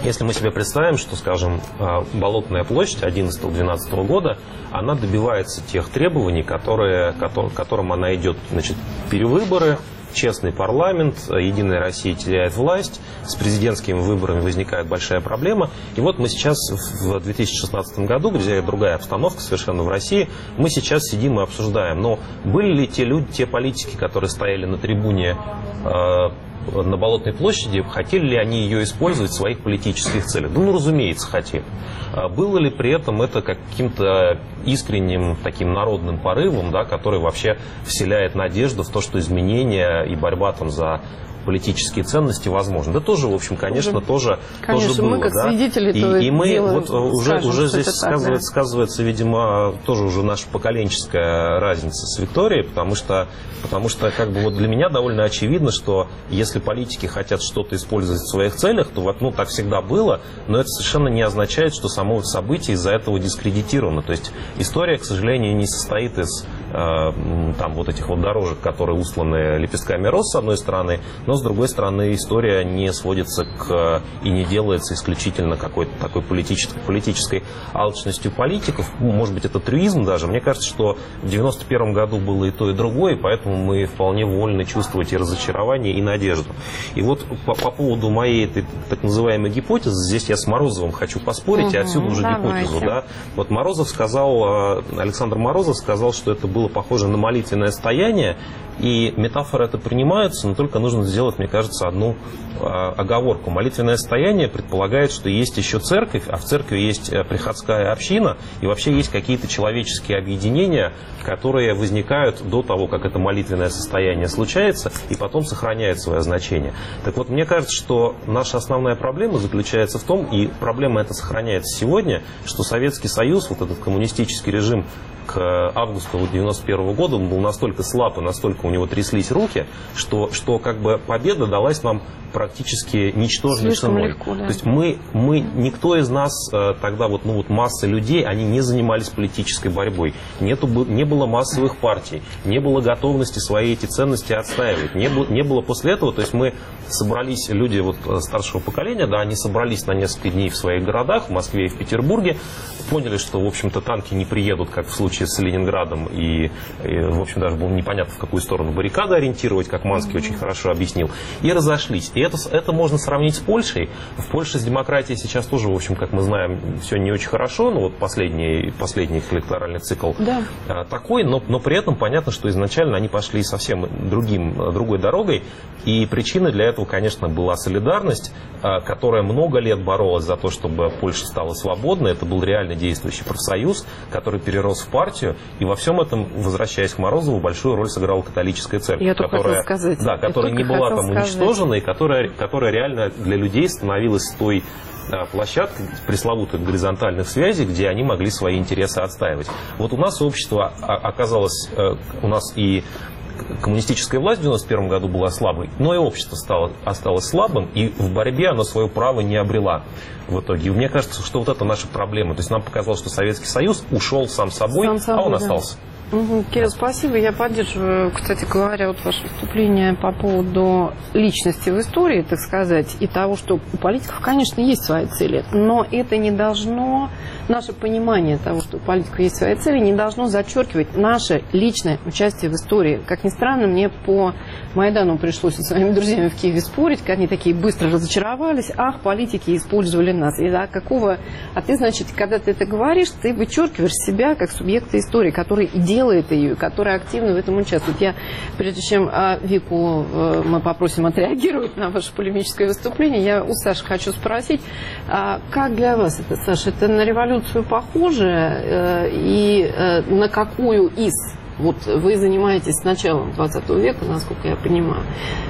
Если мы себе представим, что, скажем, Болотная площадь одиннадцатого-двенадцатого года, она добивается тех требований, которые, которым она идет, значит, перевыборы, честный парламент, Единая Россия теряет власть, с президентскими выборами возникает большая проблема. И вот мы сейчас в две тысячи шестнадцатом году, где другая обстановка совершенно в России, мы сейчас сидим и обсуждаем, но были ли те люди, те политики, которые стояли на трибуне э, на Болотной площади, хотели ли они ее использовать в своих политических целях? Ну, разумеется, хотели. Было ли при этом это каким-то искренним таким народным порывом, да, который вообще вселяет надежду в то, что изменения и борьба там за политические ценности возможны? Да тоже, в общем, конечно, тоже, конечно, тоже было. Мы как да? свидетели и, и мы делаем, вот уже, скажем, уже здесь сказывается, так, да. сказывается, видимо, тоже уже наша поколенческая разница с Викторией, потому что, потому что как бы вот для меня довольно очевидно, что если политики хотят что-то использовать в своих целях, то вот, ну, так всегда было, но это совершенно не означает, что само событие из-за этого дискредитировано. То есть история, к сожалению, не состоит из э, там вот этих вот дорожек, которые усланы лепестками роз, с одной стороны, но с другой стороны история не сводится к и не делается исключительно какой-то такой политической, политической алчностью политиков. Может быть, это трюизм даже. Мне кажется, что в девяносто первом году было и то, и другое, и поэтому мы вполне вольны чувствовать и разочарование, и надежду. И вот по, по поводу моей этой так называемой гипотезы, здесь я с Морозовым хочу поспорить, угу, и отсюда уже давайте. гипотезу. Да? Вот Морозов сказал, Александр Морозов сказал, что это было похоже на молитвенное стояние, и метафоры это принимаются, но только нужно сделать, мне кажется, одну э, оговорку. Молитвенное стояние предполагает, что есть еще церковь, а в церкви есть приходская община, и вообще есть какие-то человеческие объединения, которые возникают до того, как это молитвенное состояние случается, и потом сохраняют свое значение. Так вот, мне кажется, что наша основная проблема заключается в том, и проблема эта сохраняется сегодня, что Советский Союз, вот этот коммунистический режим, к августу девяносто первого года он был настолько слаб и настолько у него тряслись руки, что, что как бы победа далась нам практически ничтожной ценой. Легко, да. То есть мы, мы, никто из нас тогда, вот, ну, вот масса людей, они не занимались политической борьбой. Нету, не было массовых партий, не было готовности свои эти ценности отстаивать. Не было, не было после этого, то есть мы собрались, люди вот старшего поколения, да, они собрались на несколько дней в своих городах, в Москве и в Петербурге, поняли, что, в общем-то, танки не приедут, как в случае с Ленинградом, и, и в общем, даже было непонятно, в какую сторону баррикады ориентировать, как Манский mm-hmm. очень хорошо объяснил, и разошлись. И это, это можно сравнить с Польшей. В Польше с демократией сейчас тоже, в общем, как мы знаем, все не очень хорошо, но вот последний, последний электоральный цикл да. такой, но, но при этом понятно, что изначально они пошли совсем другим, другой дорогой, и причиной для этого, конечно, была солидарность, которая много лет боролась за то, чтобы Польша стала свободной. Это был реально действующий профсоюз, который перерос в партию, и во всем этом, возвращаясь к Морозову, большую роль сыграла католическая церковь, Я которая, сказать. Да, которая не была там уничтожена, и которая, которая реально для людей становилась той площадкой пресловутых горизонтальных связей, где они могли свои интересы отстаивать. Вот у нас общество оказалось, у нас и коммунистическая власть в девяносто первом году была слабой, но и общество стало, осталось слабым, и в борьбе оно свое право не обрела в итоге. И мне кажется, что вот это наша проблема. То есть нам показалось, что Советский Союз ушел сам собой, сам собой а он да. остался. Угу. Кирилл, спасибо. Я поддерживаю, кстати говоря, вот ваше выступление по поводу личности в истории, так сказать, и того, что у политиков, конечно, есть свои цели, но это не должно, наше понимание того, что у политиков есть свои цели, не должно зачеркивать наше личное участие в истории. Как ни странно, мне по Майдану пришлось со своими друзьями в Киеве спорить, как они такие быстро разочаровались, ах, политики использовали нас. И да, какого... А ты, значит, когда ты это говоришь, ты вычеркиваешь себя как субъекта истории, который делает ее, который активно в этом участвует. Я, прежде чем а, Вику а, мы попросим отреагировать на ваше полемическое выступление, я у Саши хочу спросить, а как для вас это, Саша, это на революцию похоже а, и а, на какую из? Вот вы занимаетесь с началом двадцатого века, насколько я понимаю.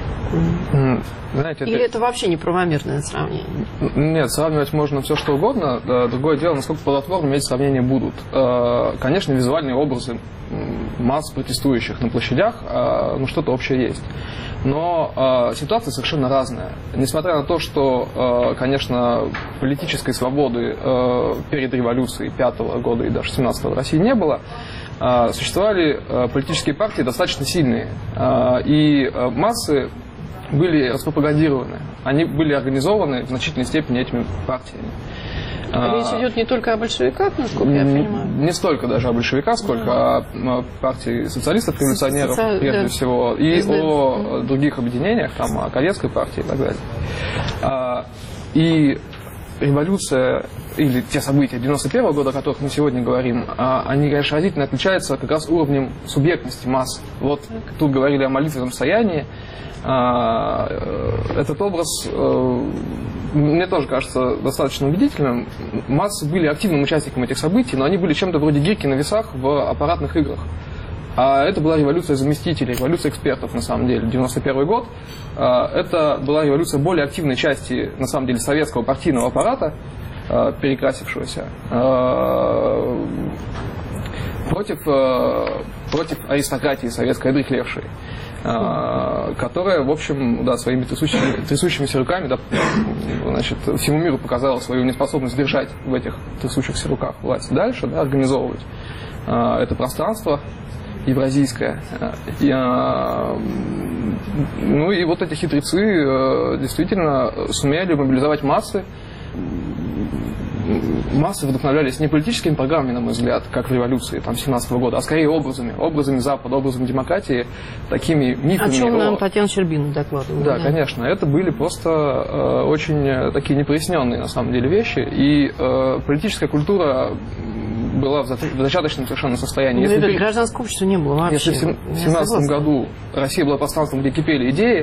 Знаете, Или это... это вообще неправомерное сравнение? Нет, сравнивать можно все что угодно. Другое дело, насколько плодотворными эти сравнения будут. Конечно, визуальные образы масс протестующих на площадях, ну что-то общее есть. Но ситуация совершенно разная. Несмотря на то, что, конечно, политической свободы перед революцией пятого года и даже семнадцатого в России не было, существовали политические партии достаточно сильные. И массы были распропагандированы. Они были организованы в значительной степени этими партиями. Речь идет не только о большевиках, насколько я понимаю. Не столько даже о большевиках, сколько да. о партии социалистов-революционеров, Соци... прежде да. всего, и СД. О других объединениях, там, о Кадетской партии и так далее. И революция, или те события девяносто первого года, о которых мы сегодня говорим, они, конечно, разительно отличаются как раз уровнем субъектности масс. Вот тут говорили о молитвенном состоянии. Этот образ, мне тоже кажется, достаточно убедительным. Массы были активным участником этих событий, но они были чем-то вроде гирьки на весах в аппаратных играх. А это была революция заместителей, революция экспертов, на самом деле. девяносто первый год – это была революция более активной части, на самом деле, советского партийного аппарата, перекрасившегося, против, против аристократии советской, одрехлевшей, которая, в общем, да, своими трясущими, трясущимися руками, да, значит, всему миру показала свою неспособность держать в этих трясущихся руках власть дальше, да, организовывать это пространство евразийское. И, ну и вот эти хитрецы действительно сумели мобилизовать массы. Массы вдохновлялись не политическими программами, на мой взгляд, как в революции там, семнадцатого года, а скорее образами. Образами Запада, образами демократии, такими мифами. О чем о... нам Татьяна Щербина докладывала. Да, да, конечно. Это были просто э, очень такие непроясненные, на самом деле, вещи. И э, политическая культура была в зачаточном совершенно состоянии. Ну, если это при... гражданского общества не было вообще. Если в семнадцатом году Россия была пространством, где кипели идеи,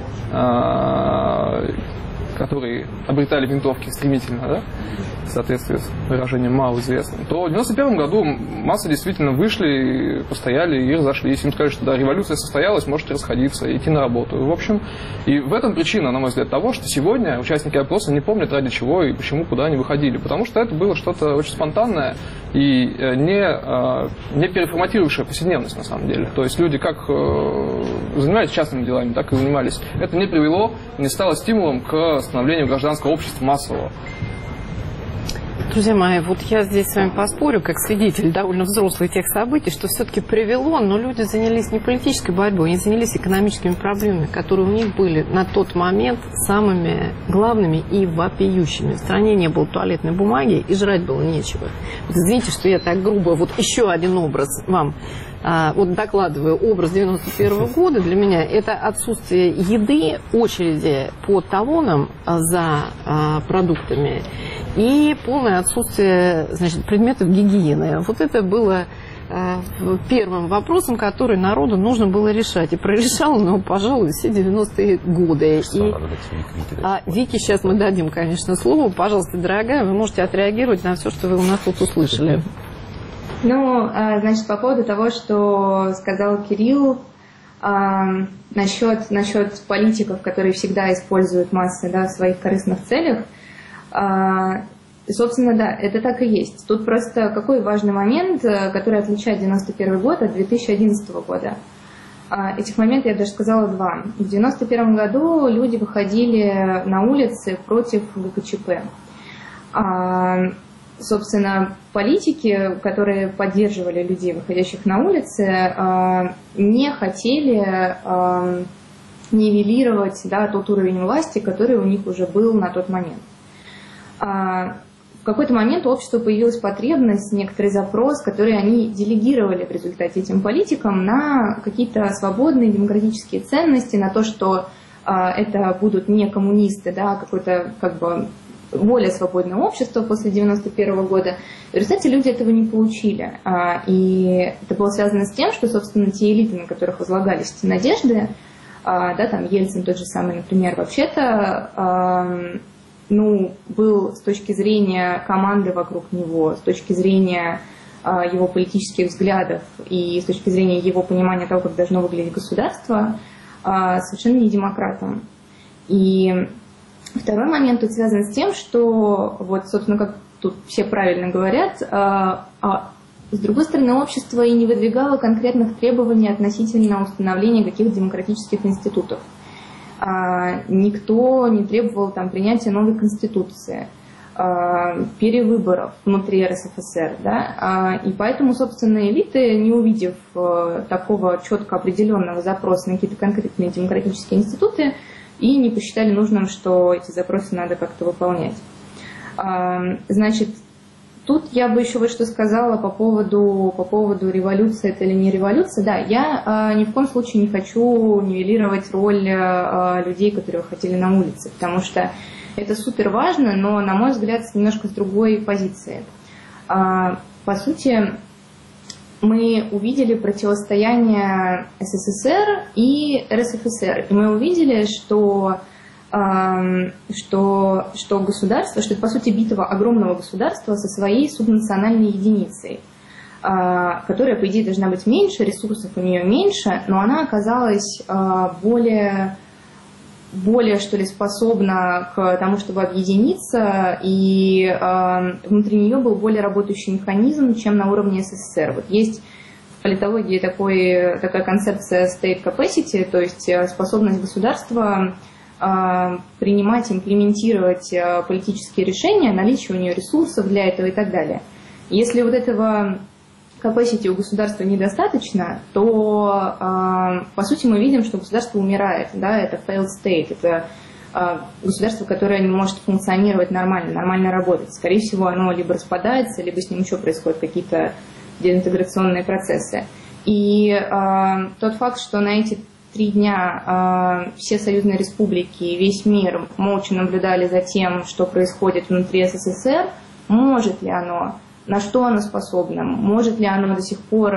э, которые обретали винтовки стремительно, да, в соответствии с выражением малоизвестным, то в девяносто первом году массы действительно вышли, постояли и разошлись. Им сказали, что да, революция состоялась, можете расходиться, идти на работу. И, в общем, и в этом причина, на мой взгляд, того, что сегодня участники опроса не помнят, ради чего и почему, куда они выходили. Потому что это было что-то очень спонтанное и не, не переформатировавшее повседневность, на самом деле. То есть люди как занимались частными делами, так и занимались. Это не привело, не стало стимулом к становлению гражданского общества массового. Друзья мои, вот я здесь с вами поспорю, как свидетель довольно взрослый тех событий, что все-таки привело, но люди занялись не политической борьбой, они занялись экономическими проблемами, которые у них были на тот момент самыми главными и вопиющими. В стране не было туалетной бумаги и жрать было нечего. Вот извините, что я так грубо, вот еще один образ вам а, вот докладываю. Образ девяносто первого года для меня это отсутствие еды, очереди по талонам за а, продуктами и полное отсутствие, значит, предметов гигиены. Вот это было э, первым вопросом, который народу нужно было решать. И прорешал, но, пожалуй, все девяностые годы. И, а Вике сейчас мы дадим, конечно, слово. Пожалуйста, дорогая, вы можете отреагировать на все, что вы у нас тут услышали. Ну, значит, по поводу того, что сказал Кирилл, насчет, насчет политиков, которые всегда используют массы, да, в своих корыстных целях. А, собственно, да, это так и есть. Тут просто какой важный момент, который отличает девяносто первый год от две тысячи одиннадцатого года. А, этих моментов я даже сказала два. В девяносто первом году люди выходили на улицы против ГКЧП. А, собственно, политики, которые поддерживали людей, выходящих на улицы, а, не хотели а, нивелировать, да, тот уровень власти, который у них уже был на тот момент. В какой-то момент у общества появилась потребность, некоторый запрос, который они делегировали в результате этим политикам на какие-то свободные демократические ценности, на то, что это будут не коммунисты, да, а какое-то как бы более свободное общество после девяносто первого года. В результате люди этого не получили. И это было связано с тем, что, собственно, те элиты, на которых возлагались эти надежды, да, там Ельцин тот же самый, например, вообще-то ну, был с точки зрения команды вокруг него, с точки зрения а, его политических взглядов и с точки зрения его понимания того, как должно выглядеть государство, а, совершенно не демократом. И второй момент тут связан с тем, что, вот, собственно, как тут все правильно говорят, а, а, с другой стороны, общество и не выдвигало конкретных требований относительно установления каких-то демократических институтов. Никто не требовал там принятия новой конституции, перевыборов внутри эр эс эф эс эр, да? И поэтому, собственно, элиты, не увидев такого четко определенного запроса на какие-то конкретные демократические институты, и не посчитали нужным, что эти запросы надо как-то выполнять. Значит, тут я бы еще вот что сказала по поводу, по поводу революции это или не революция. Да, я ни в коем случае не хочу нивелировать роль людей, которые выходили на улицы, потому что это супер важно, но, на мой взгляд, немножко с другой позиции. По сути, мы увидели противостояние СССР и РСФСР. И мы увидели, что, э, что, что государство, что это, по сути, битва огромного государства со своей субнациональной единицей, э, которая, по идее, должна быть меньше, ресурсов у нее меньше, но она оказалась э, более... более, что ли, способна к тому, чтобы объединиться, и э, внутри нее был более работающий механизм, чем на уровне СССР. Вот есть в политологии такой, такая концепция state capacity, то есть способность государства э, принимать, имплементировать э, политические решения, наличие у нее ресурсов для этого и так далее. Если вот этого capacity у государства недостаточно, то, э, по сути, мы видим, что государство умирает. Да? Это failed state, это э, государство, которое не может функционировать нормально, нормально работать. Скорее всего, оно либо распадается, либо с ним еще происходят какие-то деинтеграционные процессы. И э, тот факт, что на эти три дня э, все союзные республики и весь мир молча наблюдали за тем, что происходит внутри СССР, может ли оно, на что оно способно, может ли оно до сих пор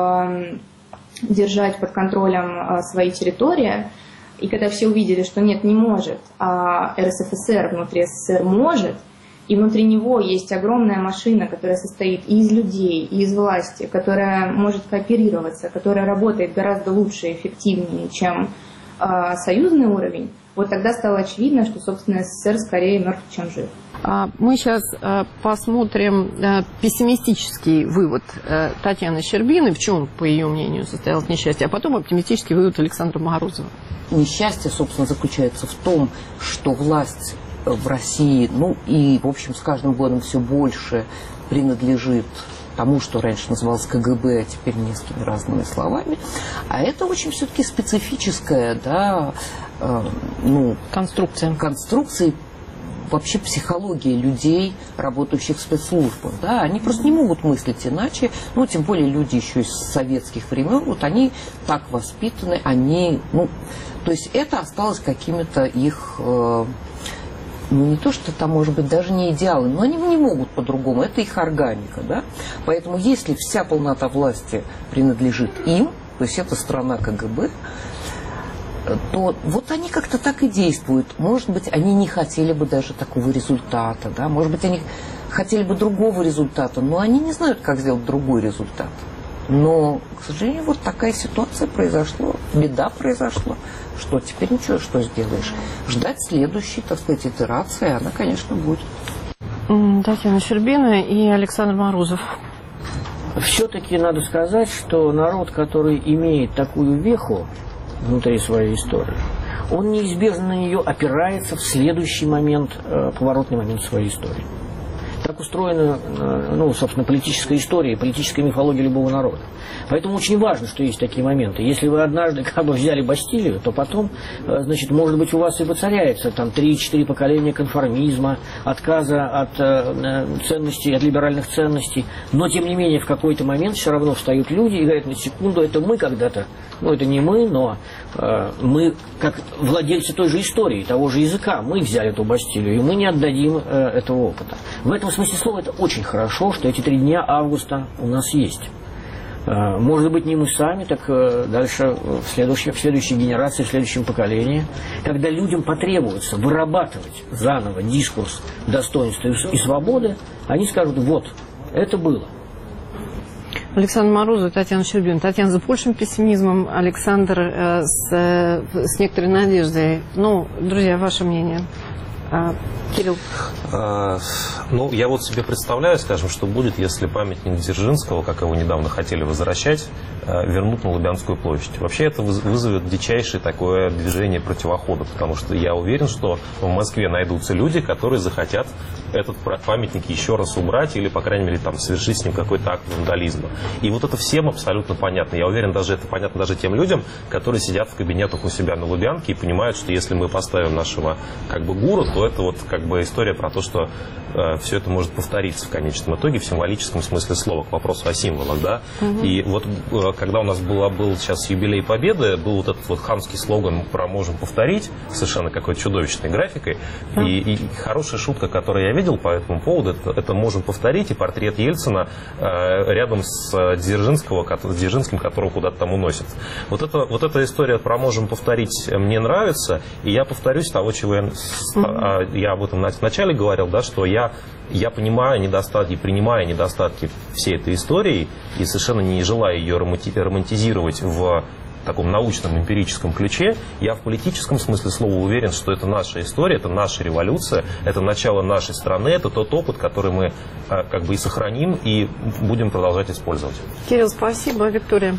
э, держать под контролем э, свои территории. И когда все увидели, что нет, не может, а РСФСР внутри СССР может, и внутри него есть огромная машина, которая состоит и из людей, и из власти, которая может кооперироваться, которая работает гораздо лучше и эффективнее, чем э, союзный уровень, вот тогда стало очевидно, что, собственно, СССР скорее мертв, чем жив. Мы сейчас посмотрим пессимистический вывод Татьяны Щербиной, в чем, по ее мнению, состоялось несчастье, а потом оптимистический вывод Александра Морозова. Несчастье, собственно, заключается в том, что власть в России, ну и, в общем, с каждым годом все больше принадлежит тому, что раньше называлось КГБ, а теперь несколькими разными словами. А это очень все-таки специфическая, да, э, ну, конструкция. конструкция, вообще психология людей, работающих в спецслужбах. Да, они просто не могут мыслить иначе, ну, тем более люди еще из советских времен, вот они так воспитаны, они, ну, то есть это осталось какими-то их... Э, ну, не то, что там, может быть, даже не идеалы, но они не могут по-другому, это их органика, да. Поэтому, если вся полнота власти принадлежит им, то есть это страна КГБ, то вот они как-то так и действуют. Может быть, они не хотели бы даже такого результата, да, может быть, они хотели бы другого результата, но они не знают, как сделать другой результат. Но, к сожалению, вот такая ситуация произошла, беда произошла. Что теперь ничего, что сделаешь? Ждать следующей, так сказать, итерации, она, конечно, будет. Татьяна Щербина и Александр Морозов. Все-таки надо сказать, что народ, который имеет такую веху внутри своей истории, он неизбежно на нее опирается в следующий момент, поворотный момент своей истории. Так устроена, ну, собственно, политическая история, политическая мифология любого народа. Поэтому очень важно, что есть такие моменты. Если вы однажды как бы взяли Бастилию, то потом, значит, может быть, у вас и воцаряется там три-четыре поколения конформизма, отказа от э, ценностей, от либеральных ценностей. Но, тем не менее, в какой-то момент все равно встают люди и говорят: на секунду, это мы когда-то, ну, это не мы, но э, мы, как владельцы той же истории, того же языка, мы взяли эту Бастилию, и мы не отдадим э, этого опыта. В этом смысле слова это очень хорошо, что эти три дня августа у нас есть. Может быть, не мы сами, так дальше в следующей, в следующей генерации, в следующем поколении, когда людям потребуется вырабатывать заново дискурс достоинства и свободы, они скажут: вот, это было. Александр Морозов, Татьяна Щербина. Татьяна с большим пессимизмом, Александр э, с, э, с некоторой надеждой. Ну, друзья, ваше мнение? Кирилл? А, ну, я вот себе представляю, скажем, что будет, если памятник Дзержинского, как его недавно хотели возвращать, вернут на Лубянскую площадь. Вообще это вызовет дичайшее такое движение противохода, потому что я уверен, что в Москве найдутся люди, которые захотят этот памятник еще раз убрать или, по крайней мере, там, совершить с ним какой-то акт вандализма. И вот это всем абсолютно понятно. Я уверен, даже это понятно даже тем людям, которые сидят в кабинетах у себя на Лубянке и понимают, что если мы поставим нашего как бы гуру, то это вот как бы история про то, что э, все это может повториться в конечном итоге в символическом смысле слова, к вопросу о символах, да. Угу. И вот э, когда у нас была, был сейчас юбилей Победы, был вот этот вот хамский слоган про «можем повторить», совершенно какой-то чудовищной графикой, угу. и, и хорошая шутка, которую я видел по этому поводу, это, это «можем повторить», и портрет Ельцина э, рядом с Дзержинского, с Дзержинским, которого куда-то там уносят. Вот, это, вот эта история про «можем повторить» мне нравится, и я повторюсь того, чего я, угу. я об этом в начале говорил, да, что я, я понимаю недостатки, принимаю недостатки всей этой истории и совершенно не желаю ее романтизировать в таком научном, эмпирическом ключе. Я в политическом смысле слова уверен, что это наша история, это наша революция, это начало нашей страны, это тот опыт, который мы как бы и сохраним, и будем продолжать использовать. Кирилл, спасибо. Виктория?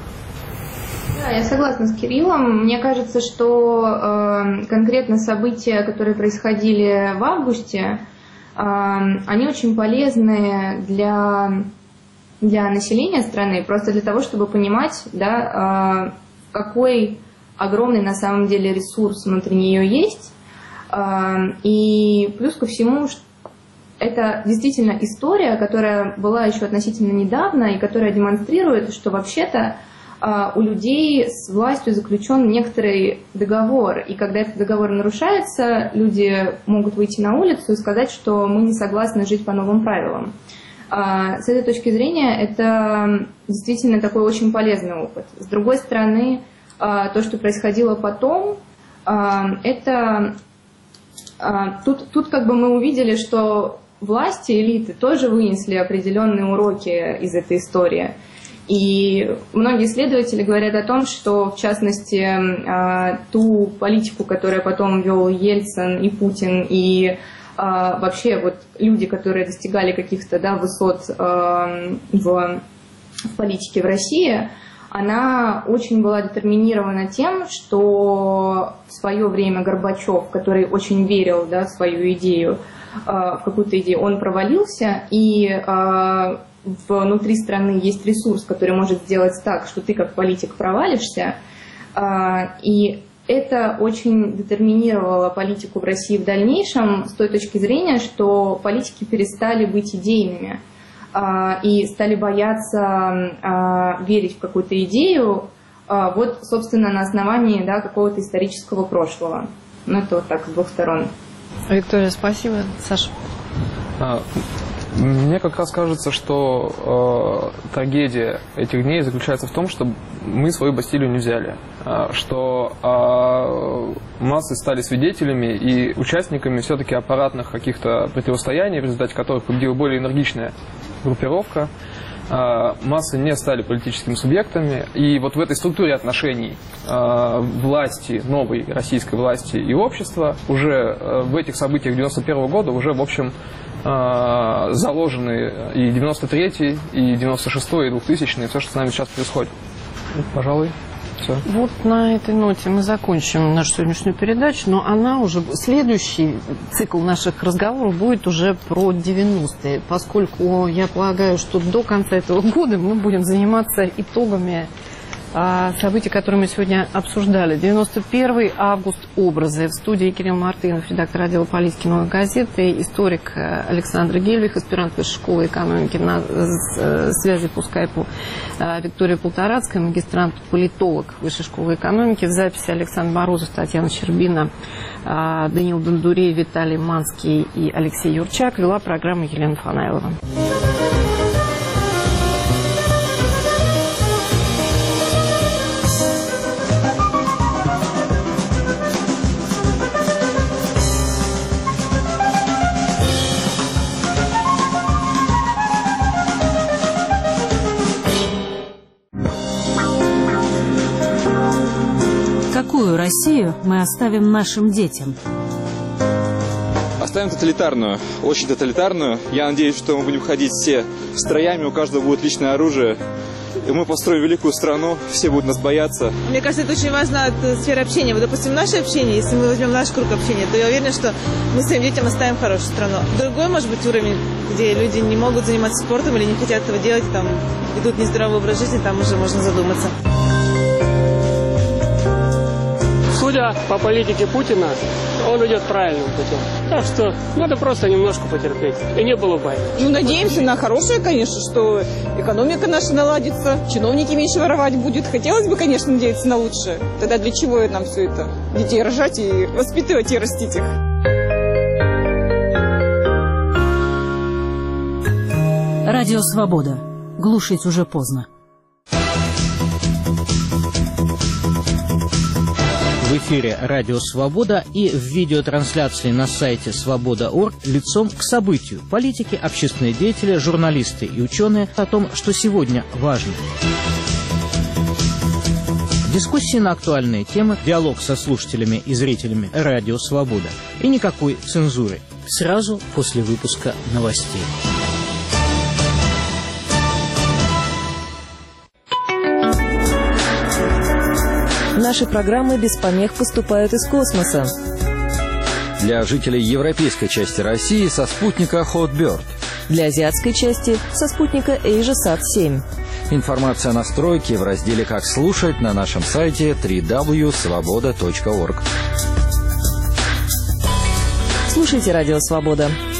Да, я согласна с Кириллом. Мне кажется, что э, конкретно события, которые происходили в августе, э, они очень полезны для, для населения страны, просто для того, чтобы понимать, да, э, какой огромный на самом деле ресурс внутри нее есть. Э, и плюс ко всему, это действительно история, которая была еще относительно недавно и которая демонстрирует, что вообще-то у людей с властью заключен некоторый договор, и когда этот договор нарушается, люди могут выйти на улицу и сказать, что мы не согласны жить по новым правилам. С этой точки зрения это действительно такой очень полезный опыт. С другой стороны, то, что происходило потом, это тут, тут как бы мы увидели, что власти, элиты тоже вынесли определенные уроки из этой истории. И многие исследователи говорят о том, что, в частности, ту политику, которую потом вел Ельцин и Путин, и вообще вот люди, которые достигали каких-то, да, высот в, в политике в России, она очень была детерминирована тем, что в свое время Горбачев, который очень верил, да, в свою идею, в какую-то идею, он провалился, и внутри страны есть ресурс, который может сделать так, что ты как политик провалишься, и это очень детерминировало политику в России в дальнейшем с той точки зрения, что политики перестали быть идейными и стали бояться верить в какую-то идею, вот, собственно, на основании, да, какого-то исторического прошлого. Ну, это вот так, с двух сторон. Виктория, спасибо. Саша? Мне как раз кажется, что э, трагедия этих дней заключается в том, что мы свою Бастилию не взяли, э, что э, массы стали свидетелями и участниками все-таки аппаратных каких-то противостояний, в результате которых победила более энергичная группировка. Э, массы не стали политическими субъектами, и вот в этой структуре отношений э, власти, новой российской власти и общества уже э, в этих событиях девяносто первого года уже, в общем, заложены и девяносто третий, и девяносто шестой, и двухтысячный, и все, что с нами сейчас происходит. Пожалуй, все. Вот на этой ноте мы закончим нашу сегодняшнюю передачу, но она уже, следующий цикл наших разговоров будет уже про девяностые, поскольку я полагаю, что до конца этого года мы будем заниматься итогами события, которые мы сегодня обсуждали. девяносто первый август, образы. В студии Кирилл Мартынов, редактор отдела политики «Новой газеты», историк Александр Гельвих, аспирант Высшей школы экономики, на связи по скайпу Виктория Полторацкая, магистрант, политолог Высшей школы экономики. В записи Александр Морозов, Татьяна Щербина, Даниил Дондурей, Виталий Манский и Алексей Юрчак. Вела программу Елена Фанайлова. Какую Россию мы оставим нашим детям? Поставим тоталитарную, очень тоталитарную. Я надеюсь, что мы будем ходить все строями, у каждого будет личное оружие. И мы построим великую страну, все будут нас бояться. Мне кажется, это очень важно от сферы общения. Вот, допустим, наше общение, если мы возьмем наш круг общения, то я уверена, что мы своим детям оставим хорошую страну. Другой, может быть, уровень, где люди не могут заниматься спортом или не хотят этого делать, там, ведут нездоровый образ жизни, там уже можно задуматься. Судя по политике Путина, он идет правильным путем. Так что надо просто немножко потерпеть. И не было байки. Ну, надеемся на хорошее, конечно, что экономика наша наладится, чиновники меньше воровать будут. Хотелось бы, конечно, надеяться на лучшее. Тогда для чего нам все это? Детей рожать и воспитывать и растить их. Радио «Свобода». Глушить уже поздно. В эфире «Радио Свобода» и в видеотрансляции на сайте свобода точка орг лицом к событию. Политики, общественные деятели, журналисты и ученые о том, что сегодня важно. Дискуссии на актуальные темы, диалог со слушателями и зрителями «Радио Свобода». И никакой цензуры. Сразу после выпуска новостей. Наши программы без помех поступают из космоса. Для жителей европейской части России со спутника Hotbird. Для азиатской части со спутника AsiaSat семь. Информация о настройке в разделе «Как слушать» на нашем сайте дабл ю дабл ю дабл ю точка свобода точка орг. Слушайте «Радио Свобода».